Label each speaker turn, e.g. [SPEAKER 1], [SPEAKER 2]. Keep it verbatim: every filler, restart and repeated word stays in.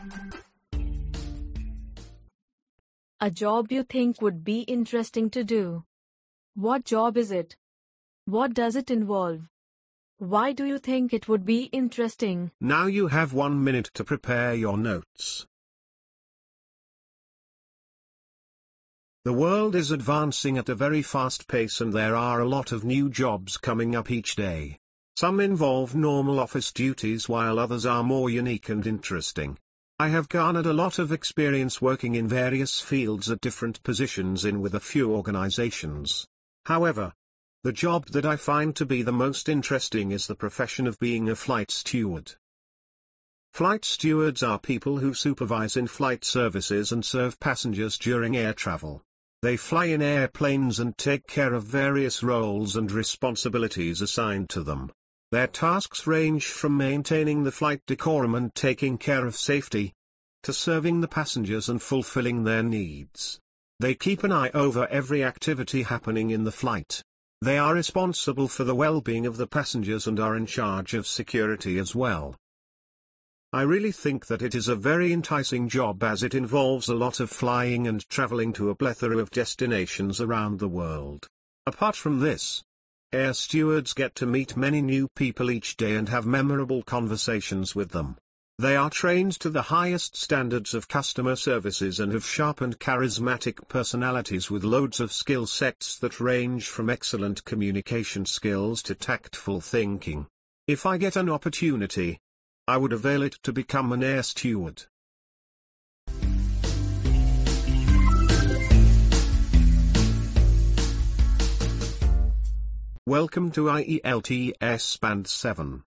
[SPEAKER 1] A job you think would be interesting to do. What job is it? What does it involve? Why do you think it would be interesting?
[SPEAKER 2] Now you have one minute to prepare your notes. The world is advancing at a very fast pace and there are a lot of new jobs coming up each day. Some involve normal office duties while others are more unique and interesting. I have garnered a lot of experience working in various fields at different positions in with a few organizations. However, the job that I find to be the most interesting is the profession of being a flight steward. Flight stewards are people who supervise in-flight services and serve passengers during air travel. They fly in airplanes and take care of various roles and responsibilities assigned to them. Their tasks range from maintaining the flight decorum and taking care of safety, to serving the passengers and fulfilling their needs. They keep an eye over every activity happening in the flight. They are responsible for the well-being of the passengers and are in charge of security as well. I really think that it is a very enticing job as it involves a lot of flying and traveling to a plethora of destinations around the world. Apart from this, air stewards get to meet many new people each day and have memorable conversations with them. They are trained to the highest standards of customer services and have sharp and charismatic personalities with loads of skill sets that range from excellent communication skills to tactful thinking. If I get an opportunity, I would avail it to become an air steward. Welcome to I E L T S Band seven.